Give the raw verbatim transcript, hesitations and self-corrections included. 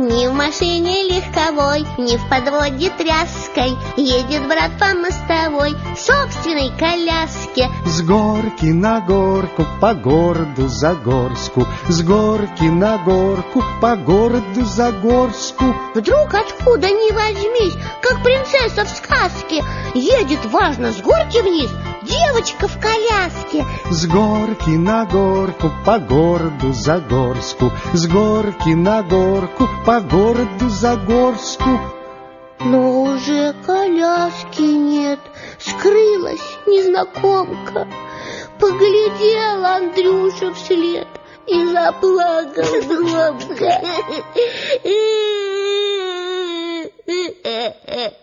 Ни в машине легковой, ни в подводе тряской едет брат по мостовой в собственной коляске. С горки на горку, по городу Загорску, с горки на горку, по городу Загорску. Вдруг откуда ни возьмись, как принцесса в сказке, едет важно с горки вниз девочка в коляске. С горки на горку, по городу Загорску, с горки на горку, по городу Загорску. Но уже коляски нет, скрылась незнакомка. Поглядел Андрюша вслед и заплакал громко.